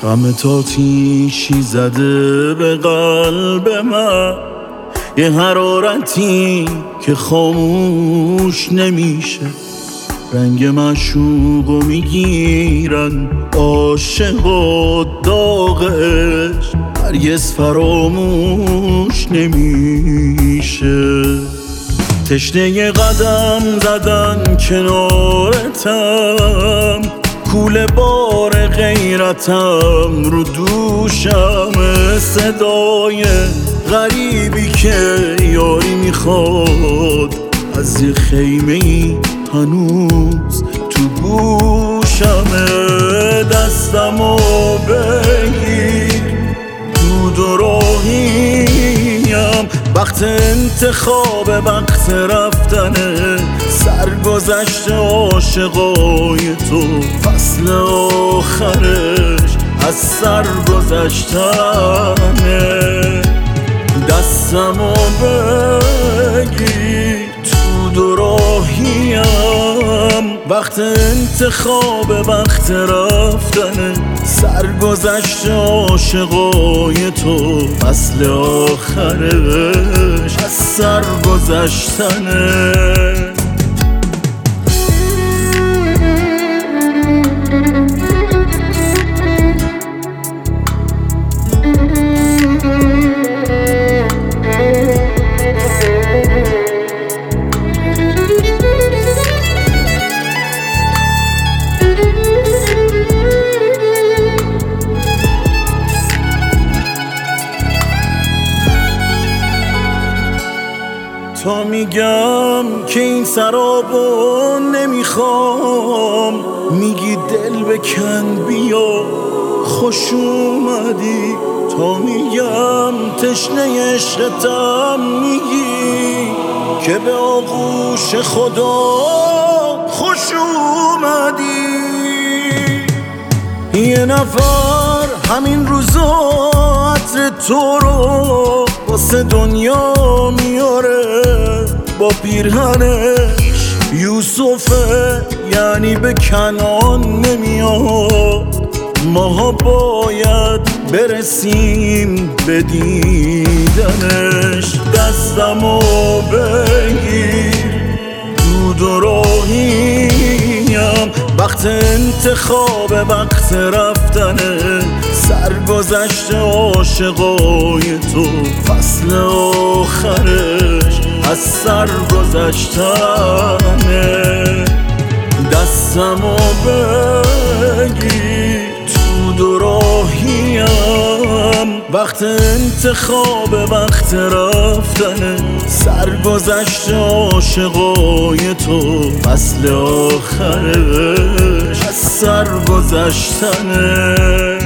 غم تاتیشی زده به قلب من، یه حرارتی که خاموش نمیشه. رنگ معشوقو میگیرن عاشق و داغ عشق، هرگز فراموش نمیشه. تشنه قدم زدن کنارتم، کوله بار غیرتم رو دوشم، صدای غریبی که یاری میخواد از یه خیمه ای هنوز تو گوشمه. دستمو بگیر، دود و راهیم، وقت انتخاب وقت رفتنه، سرگذشت عاشقای تو فصل آخرش از سر گذشتنه. دستمو بگیر، دود و راهیم، وقت انتخاب وقت رفتنه، سرگذشت عاشقای تو فصل آخرش از سر گذشتنه. تا میگم که این سرابو نمیخوام، میگی دل بکن بیا خوش اومدی. تا میگم تشنه عشقتم، میگی که به آغوش خدا خوش اومدی. یه نفر همین روزا عطر تو رو واسه دنیا میاره با پیرهنش. یوسفه یعنی به کنعان نمیاد، ماها باید برسیم به دیدنش. دستمو بگیر، دود و راهیم، وقت انتخاب وقت رفتنه، سرگذشت عاشقای تو فصل آخرش از سر گذشتنه. دستمو بگیر، دود و راهیم، وقت انتخاب وقت رفتنه، سرگذشت عاشقای تو فصل آخرش از سر گذشتنه.